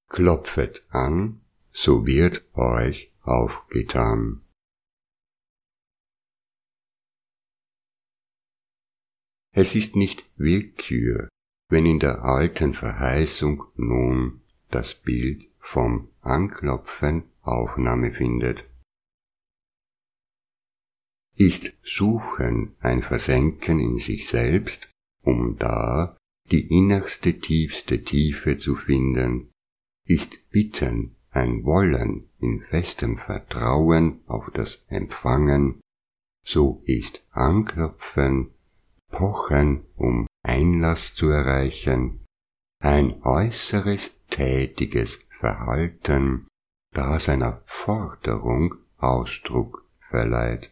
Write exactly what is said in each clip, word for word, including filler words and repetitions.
Klopfet an, so wird euch aufgetan. Es ist nicht Willkür, wenn in der alten Verheißung nun das Bild vom Anklopfen Aufnahme findet. Ist Suchen ein Versenken in sich selbst, um da die innerste, tiefste Tiefe zu finden? Ist Bitten ein Wollen in festem Vertrauen auf das Empfangen? So ist Anklopfen, Pochen, um Einlass zu erreichen, ein äußeres, tätiges Verhalten, das einer Forderung Ausdruck verleiht.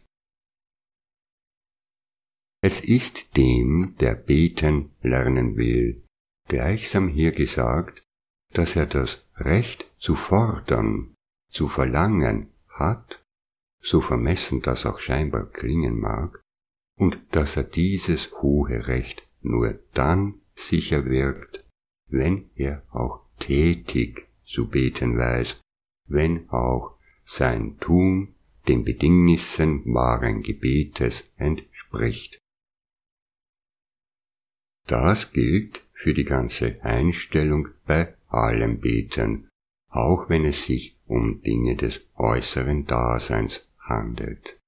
Es ist dem, der beten lernen will, gleichsam hier gesagt, dass er das Recht zu fordern, zu verlangen hat, so vermessen das auch scheinbar klingen mag, und dass er dieses hohe Recht nur dann sicher wirkt, wenn er auch tätig zu beten weiß, wenn auch sein Tun den Bedingnissen wahren Gebetes entspricht. Das gilt für die ganze Einstellung bei allem Beten, auch wenn es sich um Dinge des äußeren Daseins handelt.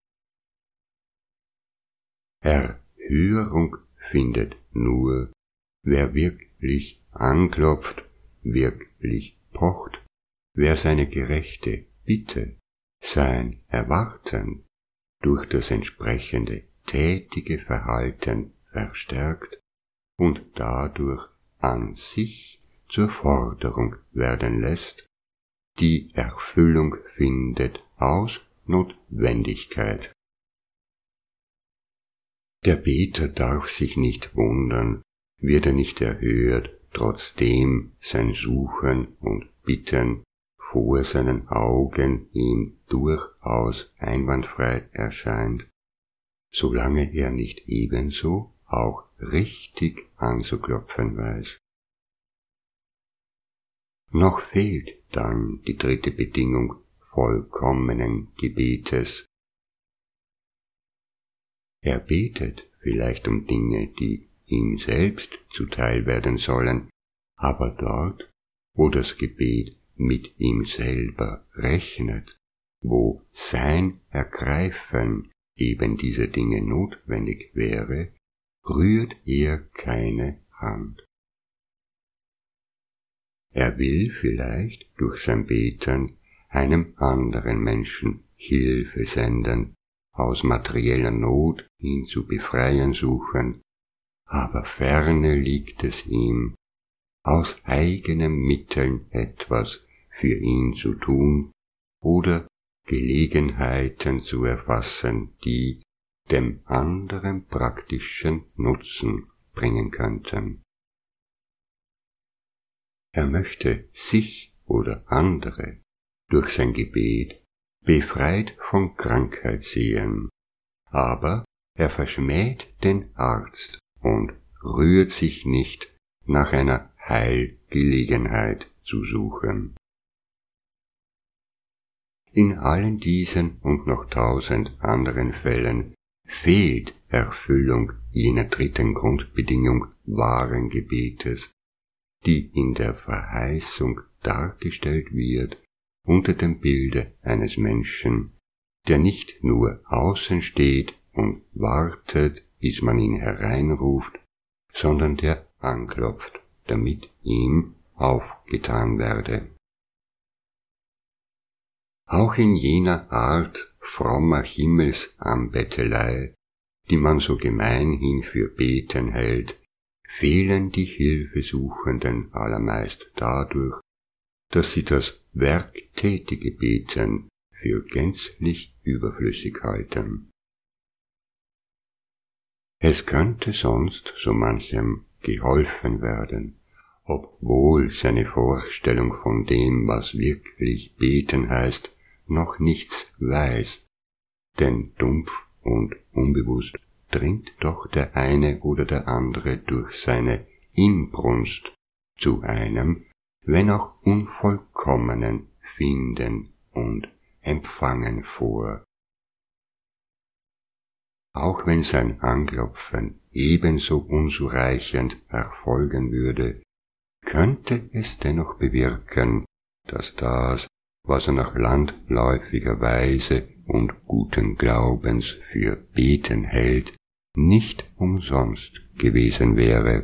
Erhörung findet nur, wer wirklich anklopft, wirklich pocht, wer seine gerechte Bitte, sein Erwarten durch das entsprechende tätige Verhalten verstärkt und dadurch an sich zur Forderung werden lässt, die Erfüllung findet aus Notwendigkeit. Der Beter darf sich nicht wundern, wird er nicht erhört, trotzdem sein Suchen und Bitten vor seinen Augen ihm durchaus einwandfrei erscheint, solange er nicht ebenso auch richtig anzuklopfen weiß. Noch fehlt dann die dritte Bedingung vollkommenen Gebetes. Er betet vielleicht um Dinge, die ihm selbst zuteil werden sollen, aber dort, wo das Gebet mit ihm selber rechnet, wo sein Ergreifen eben dieser Dinge notwendig wäre, rührt er keine Hand. Er will vielleicht durch sein Beten einem anderen Menschen Hilfe senden, aus materieller Not ihn zu befreien suchen, aber ferne liegt es ihm, aus eigenen Mitteln etwas für ihn zu tun oder Gelegenheiten zu erfassen, die dem anderen praktischen Nutzen bringen könnten. Er möchte sich oder andere durch sein Gebet befreit von Krankheit sehen, aber er verschmäht den Arzt und rührt sich nicht nach einer Heilgelegenheit zu suchen. In allen diesen und noch tausend anderen Fällen fehlt Erfüllung jener dritten Grundbedingung wahren Gebetes, die in der Verheißung dargestellt wird unter dem Bilde eines Menschen, der nicht nur außen steht und wartet, bis man ihn hereinruft, sondern der anklopft, damit ihm aufgetan werde. Auch in jener Art frommer Himmelsanbettelei, die man so gemeinhin für Beten hält, fehlen die Hilfesuchenden allermeist dadurch, dass sie das werktätige Beten für gänzlich überflüssig halten. Es könnte sonst so manchem geholfen werden, obwohl seine Vorstellung von dem, was wirklich beten heißt, noch nichts weiß, denn dumpf und unbewusst dringt doch der eine oder der andere durch seine Inbrunst zu einem, wenn auch unvollkommenen, finden und empfangen vor. Auch wenn sein Anklopfen ebenso unzureichend erfolgen würde, könnte es dennoch bewirken, dass das, was er nach landläufiger Weise und guten Glaubens für Beten hält, nicht umsonst gewesen wäre.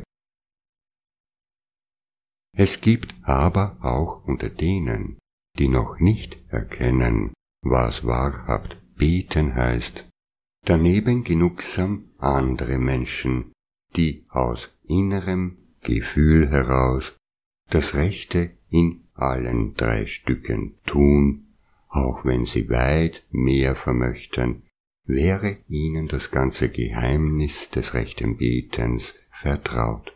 Es gibt aber auch unter denen, die noch nicht erkennen, was wahrhaft Beten heißt, daneben genugsam andere Menschen, die aus innerem Gefühl heraus das Rechte in allen drei Stücken tun, auch wenn sie weit mehr vermöchten, wäre ihnen das ganze Geheimnis des rechten Betens vertraut.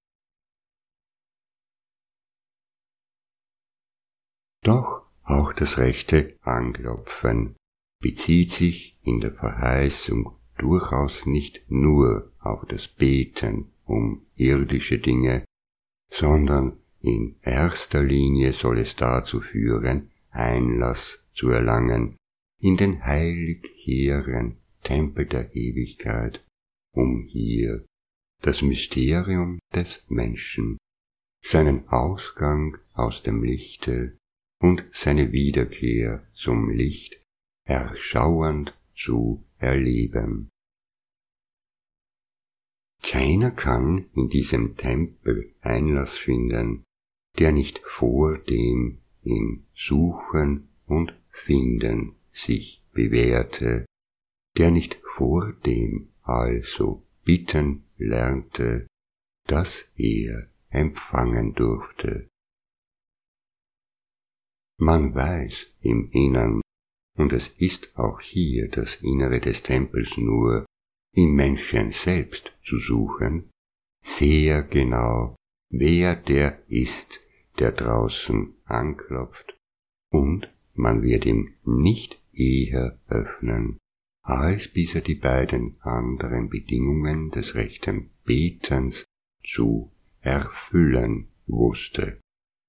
Doch auch das rechte Anklopfen bezieht sich in der Verheißung durchaus nicht nur auf das Beten um irdische Dinge, sondern in erster Linie soll es dazu führen, Einlass zu erlangen in den heilig hehren Tempel der Ewigkeit, um hier das Mysterium des Menschen, seinen Ausgang aus dem Lichte und seine Wiederkehr zum Licht erschauernd zu erleben. Keiner kann in diesem Tempel Einlass finden, der nicht vor dem im Suchen und Finden sich bewährte, der nicht vor dem also bitten lernte, dass er empfangen durfte. Man weiß im Innern, und es ist auch hier das Innere des Tempels nur, im Menschen selbst zu suchen, sehr genau, wer der ist, der draußen anklopft, und man wird ihm nicht eher öffnen, als bis er die beiden anderen Bedingungen des rechten Betens zu erfüllen wusste.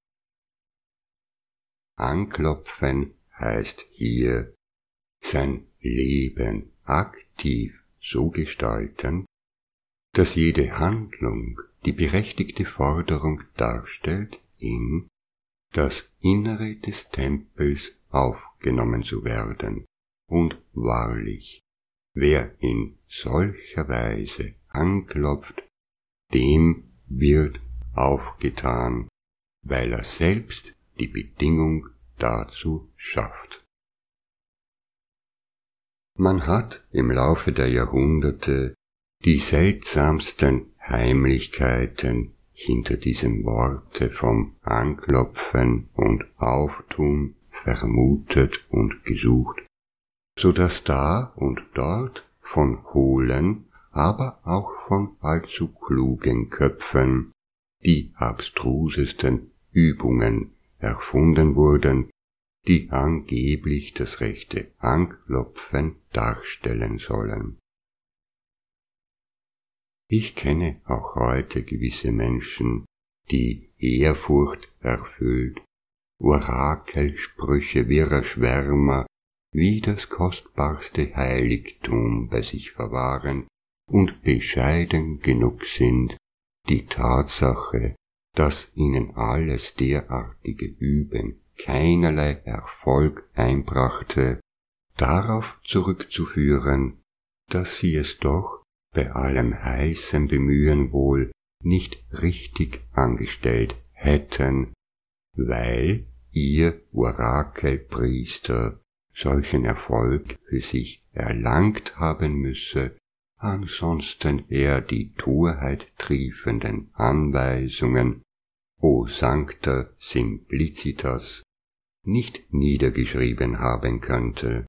Anklopfen heißt hier, sein Leben aktiv so gestalten, dass jede Handlung die berechtigte Forderung darstellt, in das Innere des Tempels aufgenommen zu werden. Und wahrlich, wer in solcher Weise anklopft, dem wird aufgetan, weil er selbst die Bedingung dazu schafft. Man hat im Laufe der Jahrhunderte die seltsamsten Heimlichkeiten hinter diesem Worte vom Anklopfen und Auftun vermutet und gesucht, so dass da und dort von hohlen, aber auch von allzu klugen Köpfen die abstrusesten Übungen erfunden wurden, die angeblich das rechte Anklopfen darstellen sollen. Ich kenne auch heute gewisse Menschen, die Ehrfurcht erfüllt, Orakelsprüche wirrer Schwärmer wie das kostbarste Heiligtum bei sich verwahren und bescheiden genug sind, die Tatsache, dass ihnen alles derartige Üben keinerlei Erfolg einbrachte, darauf zurückzuführen, dass sie es doch bei allem heißen Bemühen wohl nicht richtig angestellt hätten, weil ihr Orakelpriester solchen Erfolg für sich erlangt haben müsse, ansonsten er die Torheit triefenden Anweisungen O Sancta Simplicitas nicht niedergeschrieben haben könnte.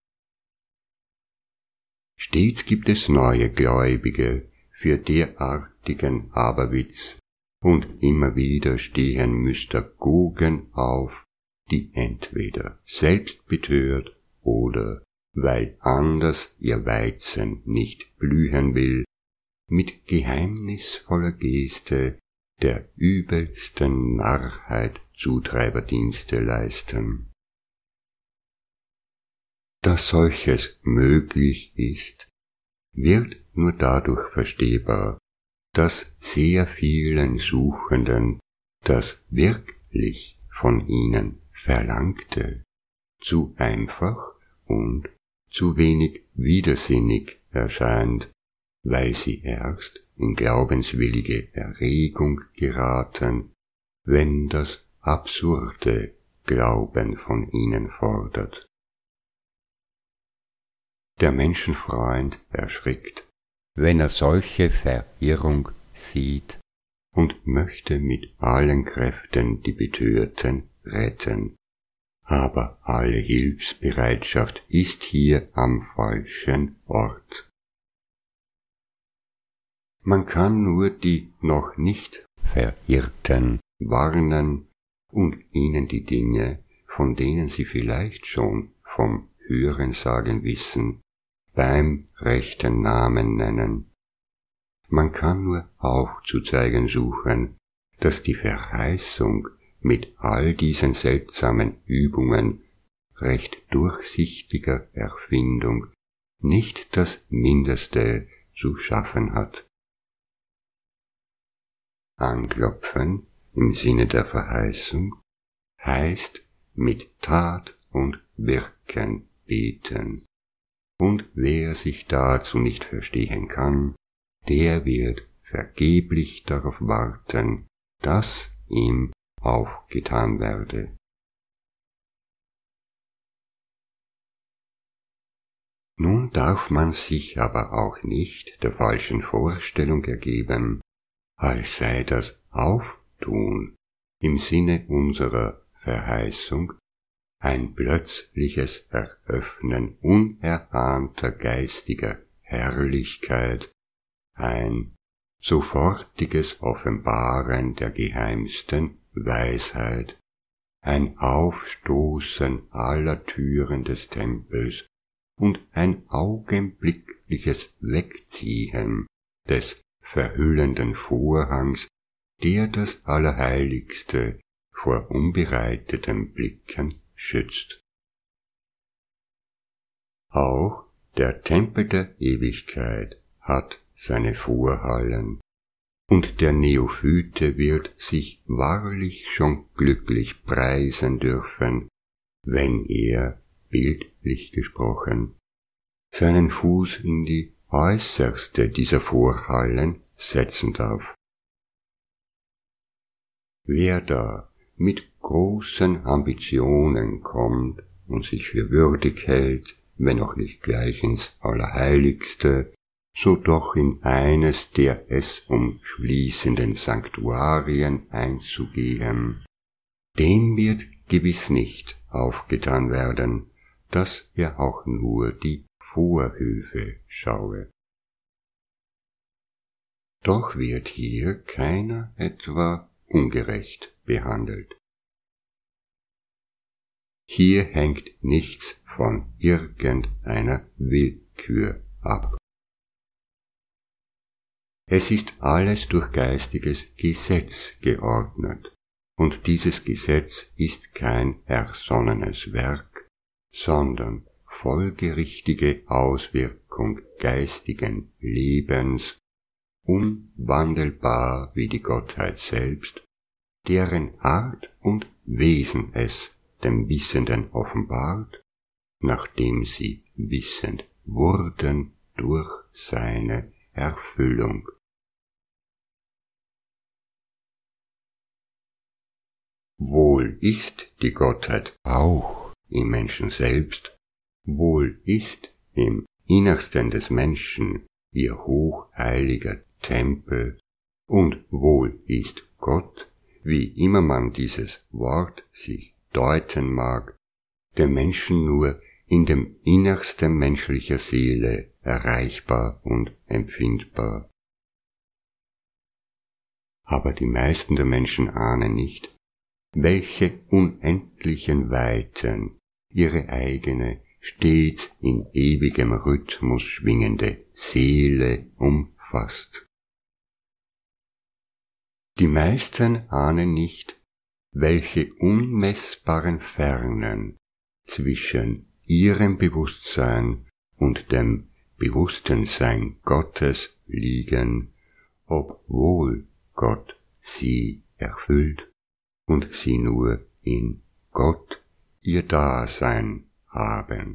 Stets gibt es neue Gläubige für derartigen Aberwitz, und immer wieder stehen Mystagogen auf, die entweder selbst betört oder, weil anders ihr Weizen nicht blühen will, mit geheimnisvoller Geste der übelsten Narrheit Zutreiberdienste leisten. Dass solches möglich ist, wird nur dadurch verstehbar, dass sehr vielen Suchenden das wirklich von ihnen Verlangte zu einfach und zu wenig widersinnig erscheint, weil sie erst in glaubenswillige Erregung geraten, wenn das absurde Glauben von ihnen fordert. Der Menschenfreund erschrickt, wenn er solche Verirrung sieht, und möchte mit allen Kräften die Betörten retten. Aber alle Hilfsbereitschaft ist hier am falschen Ort. Man kann nur die noch nicht Verirrten warnen und ihnen die Dinge, von denen sie vielleicht schon vom Hörensagen wissen, beim rechten Namen nennen. Man kann nur aufzuzeigen suchen, dass die Verheißung mit all diesen seltsamen Übungen recht durchsichtiger Erfindung nicht das Mindeste zu schaffen hat. Anklopfen im Sinne der Verheißung heißt mit Tat und Wirken beten, und wer sich dazu nicht verstehen kann, der wird vergeblich darauf warten, dass ihm aufgetan werde. Nun darf man sich aber auch nicht der falschen Vorstellung ergeben, als sei das Auftun im Sinne unserer Verheißung ein plötzliches Eröffnen unerahnter geistiger Herrlichkeit, ein sofortiges Offenbaren der geheimsten Weisheit, ein Aufstoßen aller Türen des Tempels und ein augenblickliches Wegziehen des verhüllenden Vorhangs, der das Allerheiligste vor unbereiteten Blicken schützt. Auch der Tempel der Ewigkeit hat seine Vorhallen, und der Neophyte wird sich wahrlich schon glücklich preisen dürfen, wenn er, bildlich gesprochen, seinen Fuß in die äußerste dieser Vorhallen setzen darf. Wer da mit großen Ambitionen kommt und sich für würdig hält, wenn auch nicht gleich ins Allerheiligste, so doch in eines der es umschließenden Sanktuarien einzugehen, dem wird gewiss nicht aufgetan werden, dass er auch nur die Vorhöfe schaue. Doch wird hier keiner etwa ungerecht behandelt. Hier hängt nichts von irgendeiner Willkür ab. Es ist alles durch geistiges Gesetz geordnet, und dieses Gesetz ist kein ersonnenes Werk, sondern folgerichtige Auswirkung geistigen Lebens, unwandelbar wie die Gottheit selbst, deren Art und Wesen es dem Wissenden offenbart, nachdem sie wissend wurden durch seine Erfüllung. Wohl ist die Gottheit auch im Menschen selbst, wohl ist im Innersten des Menschen ihr hochheiliger Tempel, und wohl ist Gott, wie immer man dieses Wort sich deuten mag, dem Menschen nur in dem Innersten menschlicher Seele erreichbar und empfindbar. Aber die meisten der Menschen ahnen nicht, welche unendlichen Weiten ihre eigene, stets in ewigem Rhythmus schwingende Seele umfasst. Die meisten ahnen nicht, welche unmessbaren Fernen zwischen ihrem Bewusstsein und dem bewussten Sein Gottes liegen, obwohl Gott sie erfüllt und sie nur in Gott ihr Dasein haben.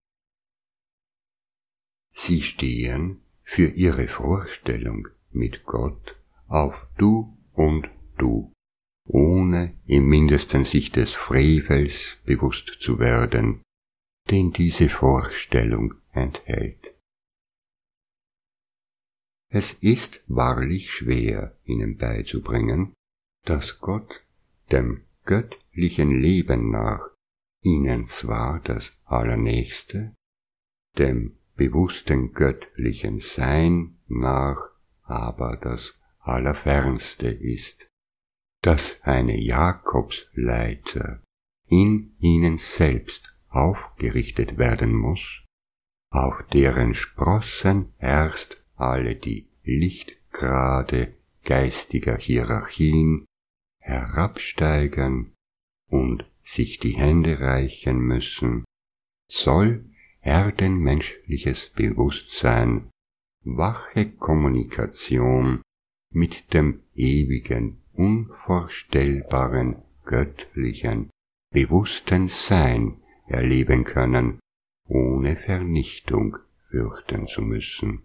Sie stehen für ihre Vorstellung mit Gott auf Du und Du, ohne im mindesten sich des Frevels bewusst zu werden, den diese Vorstellung enthält. Es ist wahrlich schwer, ihnen beizubringen, dass Gott dem göttlichen Leben nach ihnen zwar das Allernächste, dem bewussten göttlichen Sein nach aber das Allerfernste ist, dass eine Jakobsleiter in ihnen selbst aufgerichtet werden muss, auf deren Sprossen erst alle die Lichtgrade geistiger Hierarchien herabsteigen und sich die Hände reichen müssen, soll erdenmenschliches Bewusstsein wache Kommunikation mit dem ewigen, unvorstellbaren, göttlichen, bewussten Sein erleben können, ohne Vernichtung fürchten zu müssen.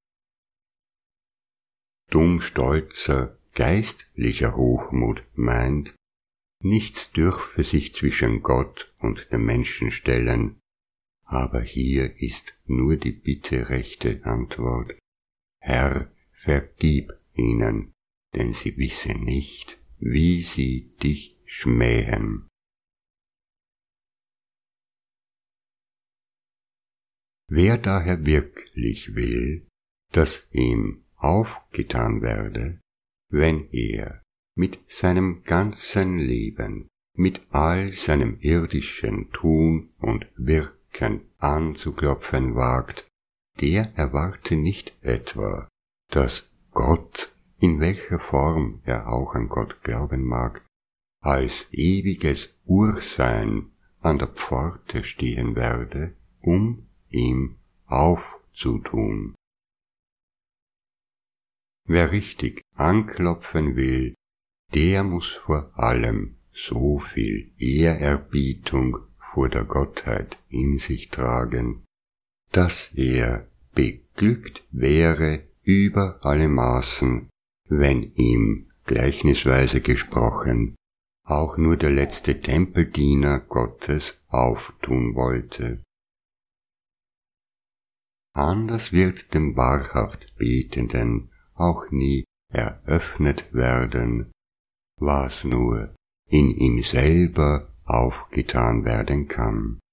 Dummstolzer, geistlicher Hochmut meint, nichts dürfe sich zwischen Gott und dem Menschen stellen, aber hier ist nur die bitterechte Antwort: Herr, vergib ihnen, denn sie wissen nicht, wie sie dich schmähen. Wer daher wirklich will, dass ihm aufgetan werde, wenn er mit seinem ganzen Leben, mit all seinem irdischen Tun und Wirken anzuklopfen wagt, der erwarte nicht etwa, dass Gott, in welcher Form er auch an Gott glauben mag, als ewiges Ursein an der Pforte stehen werde, um ihm aufzutun. Wer richtig anklopfen will, der muss vor allem so viel Ehrerbietung vor der Gottheit in sich tragen, dass er beglückt wäre über alle Maßen, wenn ihm, gleichnisweise gesprochen, auch nur der letzte Tempeldiener Gottes auftun wollte. Anders wird dem wahrhaft Betenden auch nie eröffnet werden, was nur in ihm selber aufgetan werden kann.